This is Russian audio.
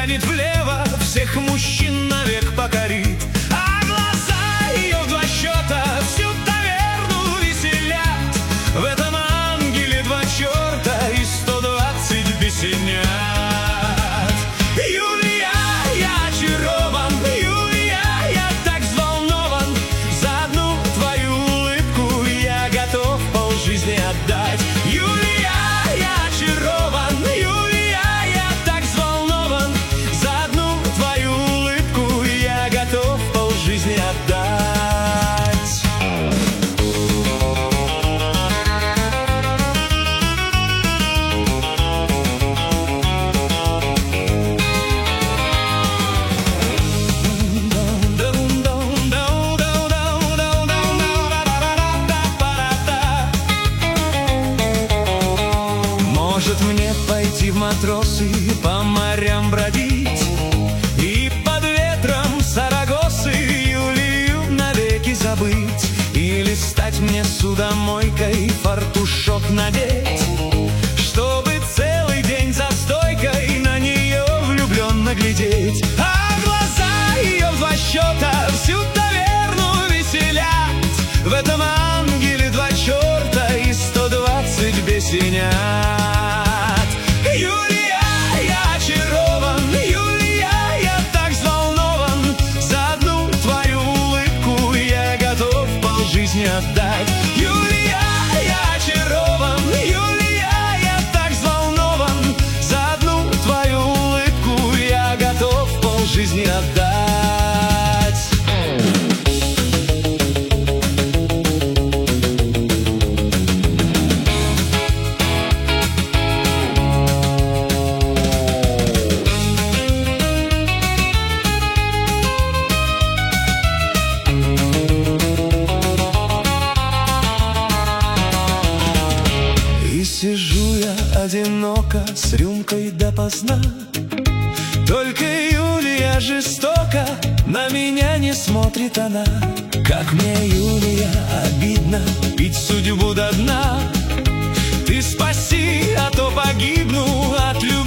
тянет влево, всех мужчин навек покорит. А глаза ее в два счета всю таверну веселят. В этом ангеле два черта и 120 бесенят. Юлия, я очарован, Юлия, я так взволнован. За одну твою улыбку я готов полжизни отдать. Юлия, я очарован, Юлия, я так взволнован. За одну твою улыбку я готов полжизни отдать. Может мне пойти в матросы, по морям бродить и под ветром Сарагосы Юлию навеки забыть? Или стать мне судомойкой, фартушок надеть, чтобы целый день за стойкой на нее влюбленно глядеть? А глаза ее в два счета всю таверну веселят. В этом ангеле два черта и 120 бесенят. Юлия, я очарован, Юлия, я так взволнован. За одну твою улыбку я готов полжизни отдать. Юлия, я очарован, Юлия, я так взволнован. За одну твою улыбку я готов полжизни отдать. Сижу я одиноко с рюмкой допоздна. Только Юлия жестоко на меня не смотрит она. Как мне, Юлия, обидно пить судьбу до дна. Ты спаси, а то погибну от любви.